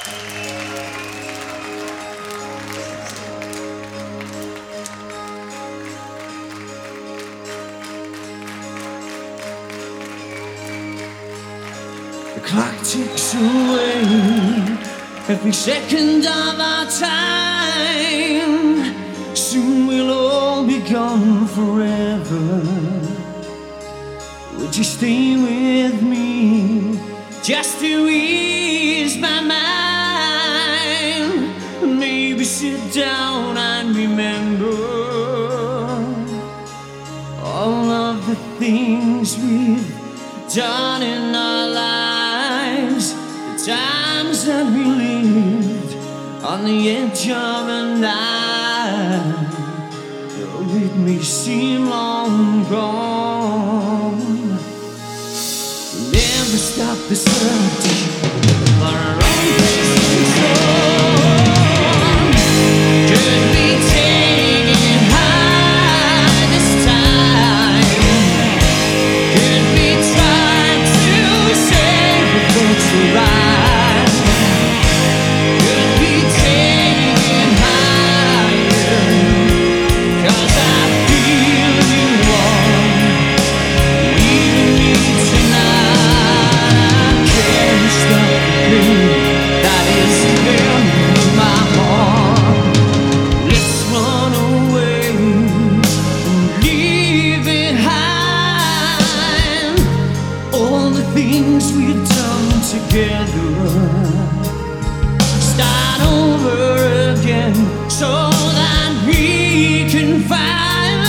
The clock ticks away every second of our time. Soon we'll all be gone forever. Would you stay with me just to ease my mind? Maybe sit down and remember all of the things we've done in our lives, the times that we lived on the edge of a knife. Though it may seem long gone, we'll never stop the search for our own place in the sun. Could we take it high this time? Could we try to save the folks alive? Could we take it higher? 'Cause I feel you want leaving me tonight. I can't stop the pain that is filling my heart. Let's run away and leave behind all the things we've done together. Start over again so that we can find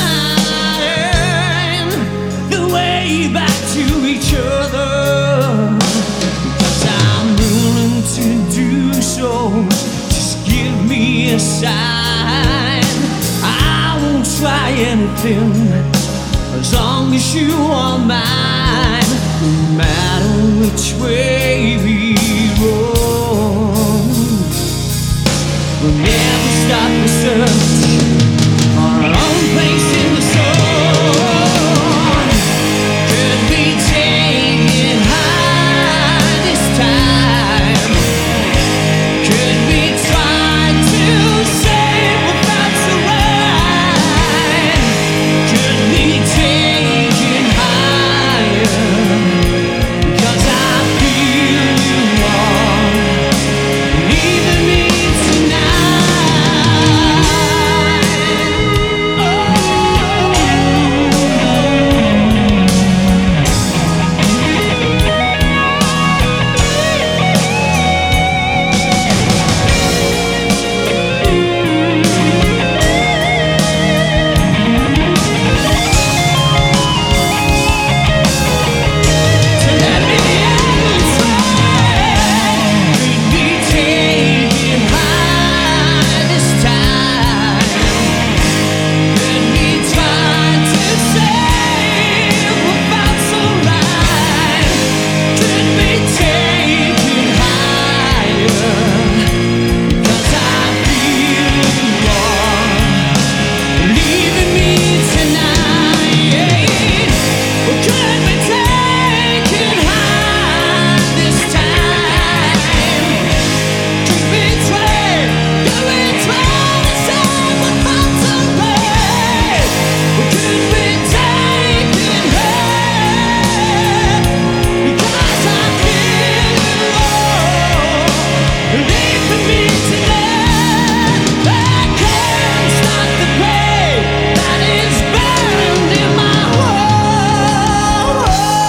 the way back to each other. 'Cause I'm willing to do so. Just give me a sign. I won't try anything as long as you are mine. No matter which way we roll, we'll never stop the search for our own place in the sun. Could we take it high this time? Could we try to save what that's right? Could we take it higher? 'Cause I feel you are leaving me tonight. So let me try. Could we take it high this time? Could we try to save what felt so right? Could we take it higher? 'Cause I feel you are leaving me tonight. Or could we take it high this time? Could we try to save what felt so right? Or could we take it high? Because I feel you are leaving me tonight. I can't stop the pain that is burned in my heart.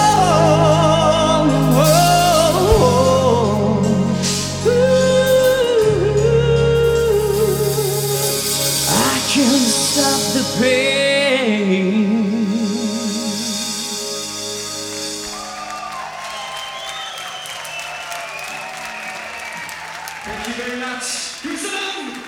I can't stop the pain. Thank you very much. Give us a round.